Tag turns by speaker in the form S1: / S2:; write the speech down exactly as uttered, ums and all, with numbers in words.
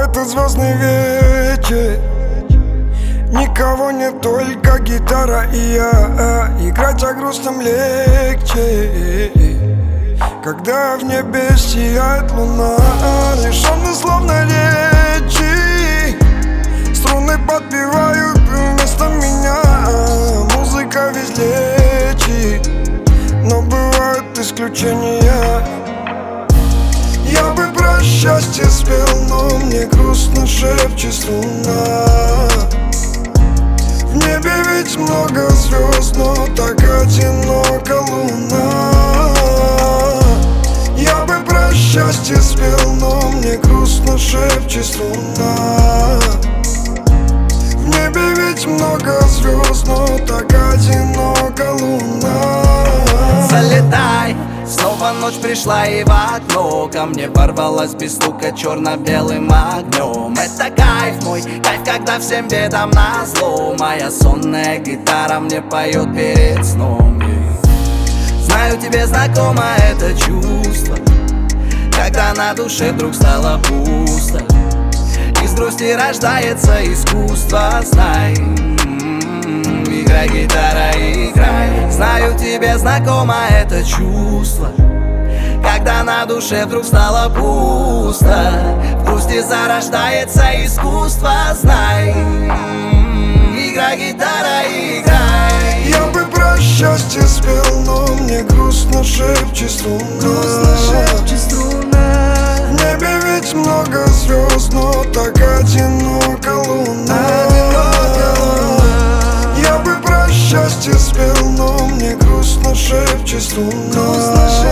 S1: этот звездный вечер никого не, только гитара и я. Играть о грустном легче, когда в небе сияет луна. Лишённый словно речи, струны подпевают вместо меня. Музыка ведь лечит, но бывают исключения. Я бы про счастье спел, но мне грустно шепчет струна. В небе ведь много звезд, но так одинока луна. Я бы про счастье спел, но мне грустно шепчет струна. В небе ведь много звезд, но так одинока луна.
S2: Залетай, снова ночь пришла и в окно ко мне ворвалась без стука черно-белым огнем. Это кайф мой, кайф, когда всем бедам назло моя сонная гитара мне поет перед сном. Знаю, тебе знакомо это чувство, когда на душе вдруг стало пусто. Из грусти рождается искусство, знай. Играй, гитара, играй. Знаю, тебе знакомо это чувство, когда на душе вдруг стало пусто. В грусти зарождается искусство, знай. Играй, гитара, играй.
S1: Я бы про счастье спел, но мне грустно шепчет струна. В небе ведь много звезд, но так одинока луна. Я бы про счастье спел, но мне грустно шепчет струна.